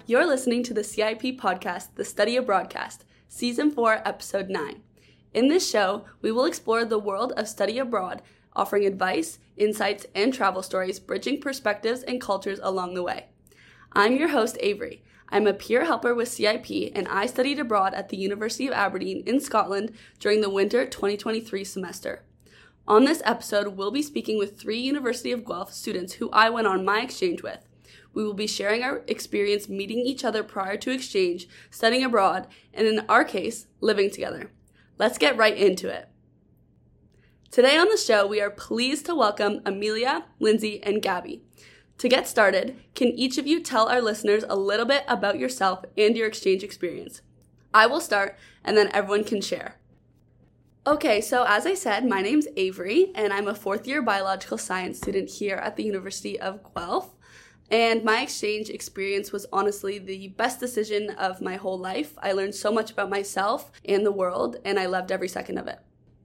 You're listening to the CIP podcast, The Study of Broadcast, Season 4, Episode 9. In this show, we will explore the world of study abroad, offering advice, insights, and travel stories, bridging perspectives and cultures along the way. I'm your host, Avery. I'm a peer helper with CIP, and I studied abroad at the University of Aberdeen in Scotland during the winter 2023 semester. On this episode, we'll be speaking with 3 University of Guelph students who I went on my exchange with. We will be sharing our experience meeting each other prior to exchange, studying abroad, and in our case, living together. Let's get right into it. Today on the show, we are pleased to welcome Amelia, Lindsay, and Gabby. To get started, can each of you tell our listeners a little bit about yourself and your exchange experience? I will start, and then everyone can share. Okay, so as I said, my name's Avery, and I'm a 4th-year biological science student here at the University of Guelph. And my exchange experience was honestly the best decision of my whole life. I learned so much about myself and the world, and I loved every second of it.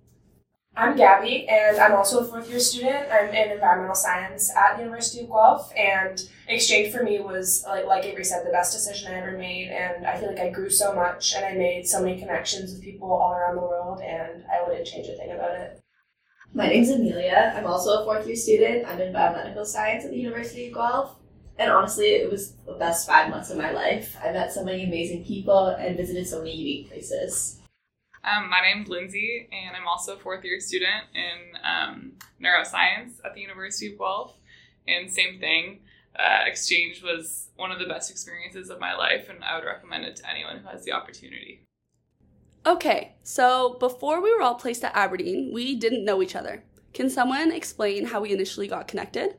I'm Gabby, and I'm also a 4th-year student. I'm in environmental science at the University of Guelph, and exchange for me was, like Avery said, the best decision I ever made, and I feel like I grew so much, and I made so many connections with people all around the world, and I wouldn't change a thing about it. My name's Amelia. I'm also a 4th-year student. I'm in biomedical science at the University of Guelph. And honestly, it was the best 5 months of my life. I met so many amazing people and visited so many unique places. My name's Lindsay, and I'm also a 4th-year student in neuroscience at the University of Guelph. And same thing, exchange was one of the best experiences of my life, and I would recommend it to anyone who has the opportunity. Okay, so before we were all placed at Aberdeen, we didn't know each other. Can someone explain how we initially got connected?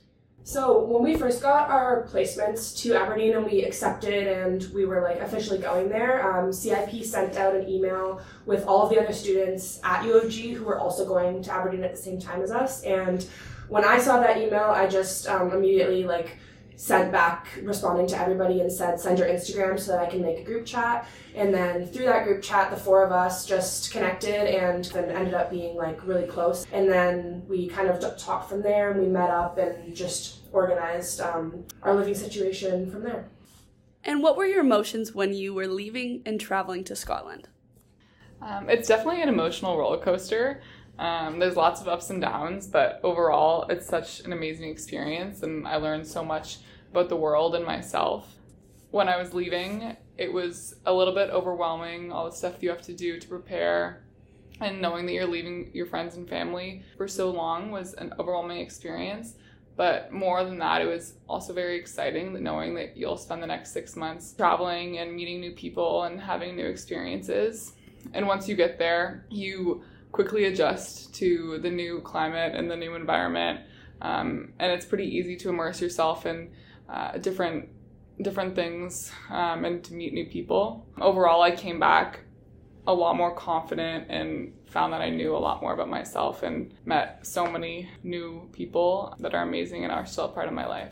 So when we first got our placements to Aberdeen and we accepted and we were officially going there, CIP sent out an email with all of the other students at U of G who were also going to Aberdeen at the same time as us. And when I saw that email, I just immediately sent back responding to everybody and said, send your Instagram so that I can make a group chat. And then through that group chat, the 4 of us just connected and then ended up being really close. And then we kind of talked from there, and we met up and just organized our living situation from there. And what were your emotions when you were leaving and traveling to Scotland? It's definitely an emotional roller coaster. There's lots of ups and downs, but overall, it's such an amazing experience, and I learned so much about the world and myself. When I was leaving, it was a little bit overwhelming, all the stuff you have to do to prepare, and knowing that you're leaving your friends and family for so long was an overwhelming experience. But more than that, it was also very exciting knowing that you'll spend the next 6 months traveling and meeting new people and having new experiences. And once you get there, you quickly adjust to the new climate and the new environment. And it's pretty easy to immerse yourself in different things and to meet new people. Overall, I came back a lot more confident and found that I knew a lot more about myself and met so many new people that are amazing and are still a part of my life.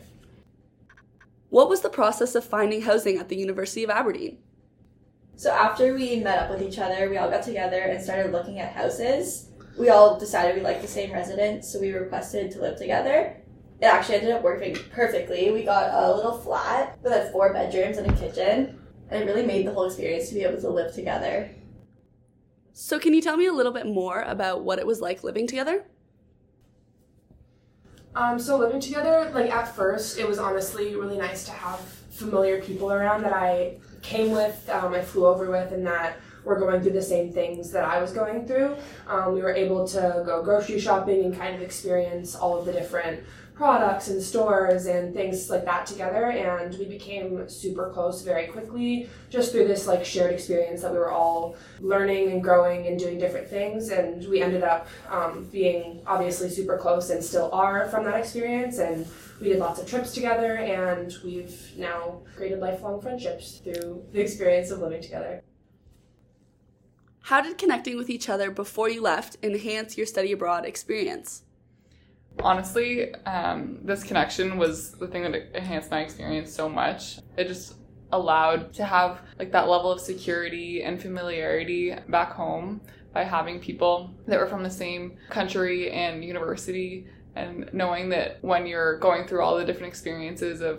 What was the process of finding housing at the University of Aberdeen? So after we met up with each other, we all got together and started looking at houses. We all decided we liked the same residence, so we requested to live together. It actually ended up working perfectly. We got a little flat that had 4 bedrooms and a kitchen, and it really made the whole experience to be able to live together. So can you tell me a little bit more about what it was like living together? So living together, at first, it was honestly really nice to have familiar people around that I came with, I flew over with, and that were going through the same things that I was going through. We were able to go grocery shopping and kind of experience all of the different products and stores and things like that together, and we became super close very quickly just through this shared experience that we were all learning and growing and doing different things, and we ended up being obviously super close and still are from that experience, and we did lots of trips together, and we've now created lifelong friendships through the experience of living together. How did connecting with each other before you left enhance your study abroad experience? Honestly, this connection was the thing that enhanced my experience so much. It just allowed to have that level of security and familiarity back home by having people that were from the same country and university, and knowing that when you're going through all the different experiences of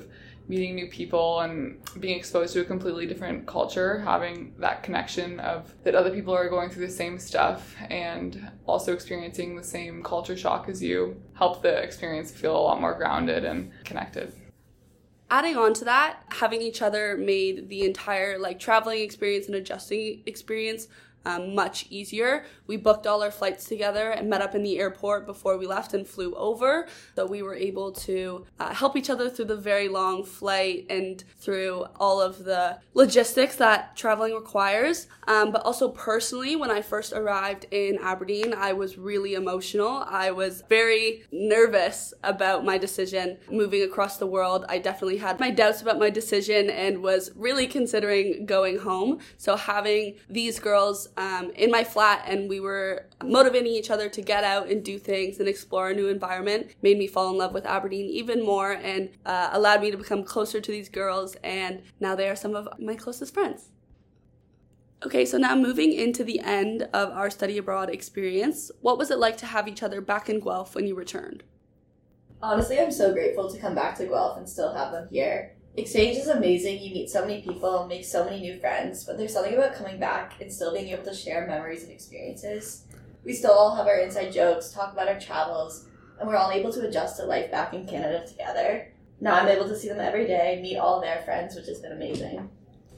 meeting new people and being exposed to a completely different culture, having that connection of that other people are going through the same stuff and also experiencing the same culture shock as you helped the experience feel a lot more grounded and connected. Adding on to that, having each other made the entire traveling experience and adjusting experience much easier. We booked all our flights together and met up in the airport before we left and flew over. So we were able to help each other through the very long flight and through all of the logistics that traveling requires. But also personally, when I first arrived in Aberdeen, I was really emotional. I was very nervous about my decision moving across the world. I definitely had my doubts about my decision and was really considering going home. So having these girls in my flat, and we were motivating each other to get out and do things and explore a new environment, made me fall in love with Aberdeen even more and allowed me to become closer to these girls, and now they are some of my closest friends. Okay, so now moving into the end of our study abroad experience, what was it like to have each other back in Guelph when you returned? Honestly, I'm so grateful to come back to Guelph and still have them here. Exchange is amazing. You meet so many people, make so many new friends, but there's something about coming back and still being able to share memories and experiences. We still all have our inside jokes, talk about our travels, and we're all able to adjust to life back in Canada together. Now I'm able to see them every day, meet all their friends, which has been amazing.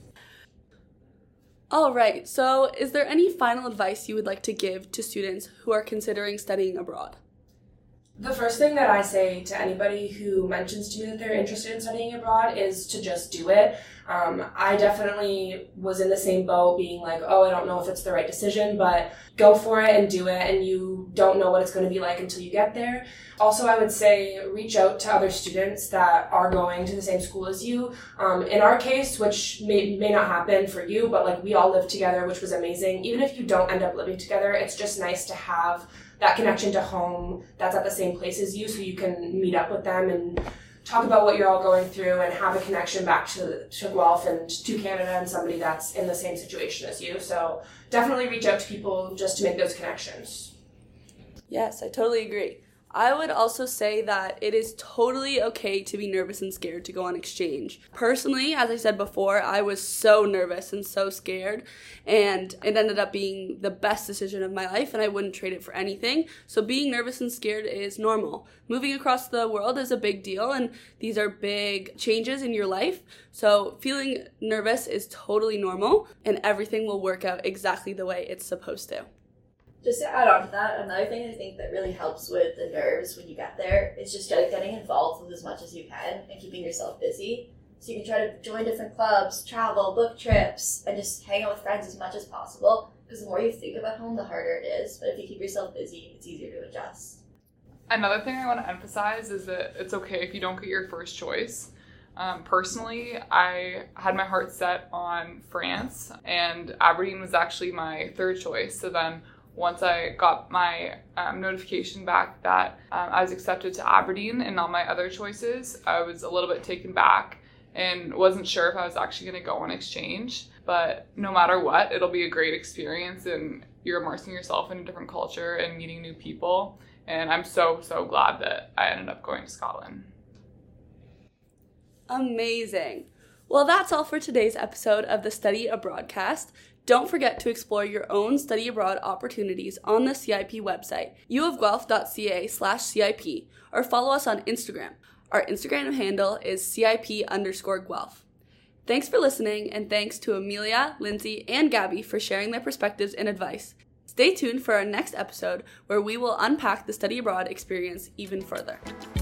All right, so is there any final advice you would like to give to students who are considering studying abroad? The first thing that I say to anybody who mentions to me that they're interested in studying abroad is to just do it. I definitely was in the same boat being like, oh, I don't know if it's the right decision, but go for it and do it, and you don't know what it's going to be like until you get there. Also, I would say reach out to other students that are going to the same school as you. In our case, which may not happen for you, but we all lived together, which was amazing. Even if you don't end up living together, it's just nice to have that connection to home that's at the same place as you, so you can meet up with them and talk about what you're all going through and have a connection back to Guelph and to Canada and somebody that's in the same situation as you. So definitely reach out to people just to make those connections. Yes, I totally agree. I would also say that it is totally okay to be nervous and scared to go on exchange. Personally, as I said before, I was so nervous and so scared, and it ended up being the best decision of my life, and I wouldn't trade it for anything. So being nervous and scared is normal. Moving across the world is a big deal, and these are big changes in your life. So feeling nervous is totally normal, and everything will work out exactly the way it's supposed to. Just to add on to that, another thing I think that really helps with the nerves when you get there is just getting involved with as much as you can and keeping yourself busy. So you can try to join different clubs, travel, book trips, and just hang out with friends as much as possible, because the more you think about home, the harder it is. But if you keep yourself busy, it's easier to adjust. Another thing I want to emphasize is that it's okay if you don't get your first choice. Personally, I had my heart set on France, and Aberdeen was actually my third choice. So then once I got my notification back that I was accepted to Aberdeen and not my other choices, I was a little bit taken back and wasn't sure if I was actually going to go on exchange. But no matter what, it'll be a great experience, and you're immersing yourself in a different culture and meeting new people. And I'm so glad that I ended up going to Scotland. Amazing. Well, that's all for today's episode of the Study Abroadcast. Don't forget to explore your own study abroad opportunities on the CIP website, uofguelph.ca/CIP, or follow us on Instagram. Our Instagram handle is CIP_Guelph. Thanks for listening, and thanks to Amelia, Lindsay, and Gabby for sharing their perspectives and advice. Stay tuned for our next episode where we will unpack the study abroad experience even further.